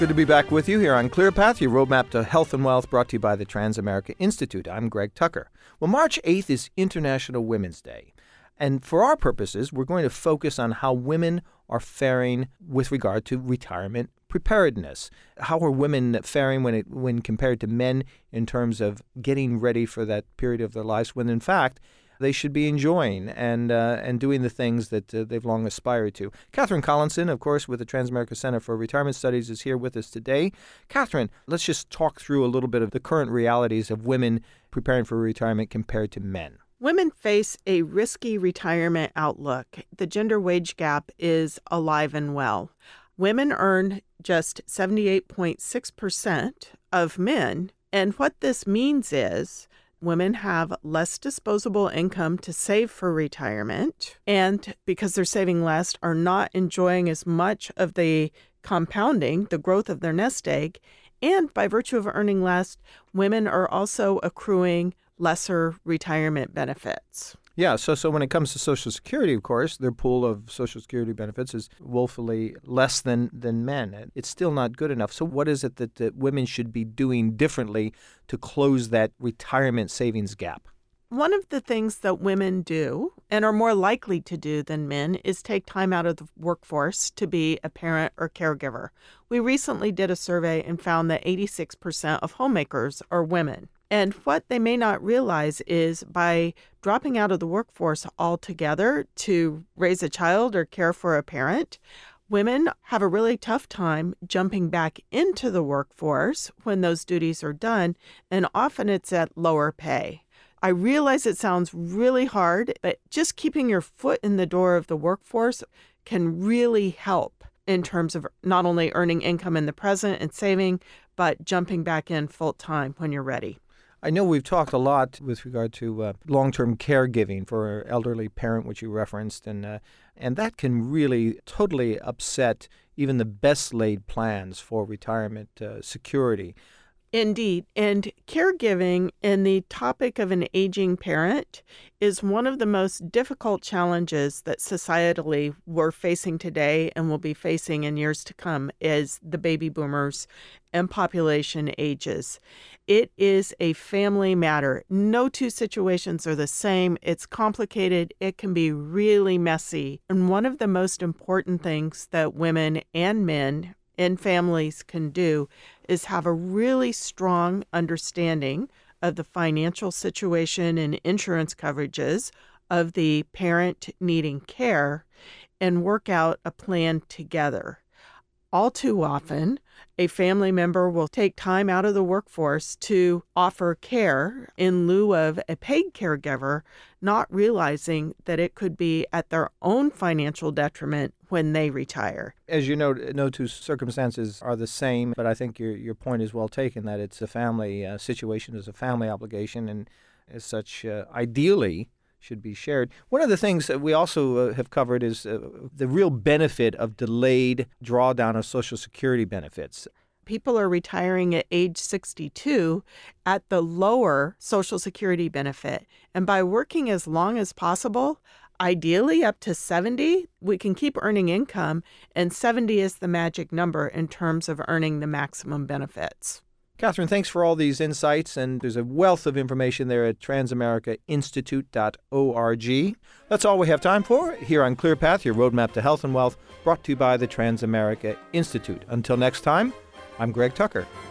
Good to be back with you here on ClearPath, your roadmap to health and wealth, brought to you by the Transamerica Institute. I'm Greg Tucker. Well, March 8th is International Women's Day. And for our purposes, we're going to focus on how women are faring with regard to retirement preparedness. How are women faring when compared to men in terms of getting ready for that period of their lives when, in fact, they should be enjoying and doing the things that they've long aspired to. Catherine Collinson, of course, with the Transamerica Center for Retirement Studies, is here with us today. Catherine, let's just talk through a little bit of the current realities of women preparing for retirement compared to men. Women face a risky retirement outlook. The gender wage gap is alive and well. Women earn just 78.6% of men, and what this means is women have less disposable income to save for retirement, and because they're saving less, are not enjoying as much of the compounding, the growth of their nest egg. And by virtue of earning less, women are also accruing lesser retirement benefits. Yeah, so when it comes to Social Security, of course, their pool of Social Security benefits is woefully less than men. It's still not good enough. So what is it that women should be doing differently to close that retirement savings gap? One of the things that women do and are more likely to do than men is take time out of the workforce to be a parent or caregiver. We recently did a survey and found that 86% of homemakers are women. And what they may not realize is by dropping out of the workforce altogether to raise a child or care for a parent, women have a really tough time jumping back into the workforce when those duties are done, and often it's at lower pay. I realize it sounds really hard, but just keeping your foot in the door of the workforce can really help in terms of not only earning income in the present and saving, but jumping back in full time when you're ready. I know we've talked a lot with regard to long-term caregiving for an elderly parent, which you referenced, and that can really totally upset even the best laid plans for retirement security. Indeed. And caregiving and the topic of an aging parent is one of the most difficult challenges that societally we're facing today and will be facing in years to come as the baby boomers and population ages. It is a family matter. No two situations are the same. It's complicated. It can be really messy. And one of the most important things that women and men and families can do is have a really strong understanding of the financial situation and insurance coverages of the parent needing care and work out a plan together. All too often, a family member will take time out of the workforce to offer care in lieu of a paid caregiver, not realizing that it could be at their own financial detriment when they retire. As you know, no two circumstances are the same, but I think your point is well taken, that it's a family situation, is a family obligation, and as such, ideally, should be shared. One of the things that we also have covered is the real benefit of delayed drawdown of Social Security benefits. People are retiring at age 62 at the lower Social Security benefit. And by working as long as possible, ideally up to 70, we can keep earning income, and 70 is the magic number in terms of earning the maximum benefits. Catherine, thanks for all these insights, and there's a wealth of information there at transamericainstitute.org. That's all we have time for here on ClearPath, your roadmap to health and wealth, brought to you by the Transamerica Institute. Until next time, I'm Greg Tucker.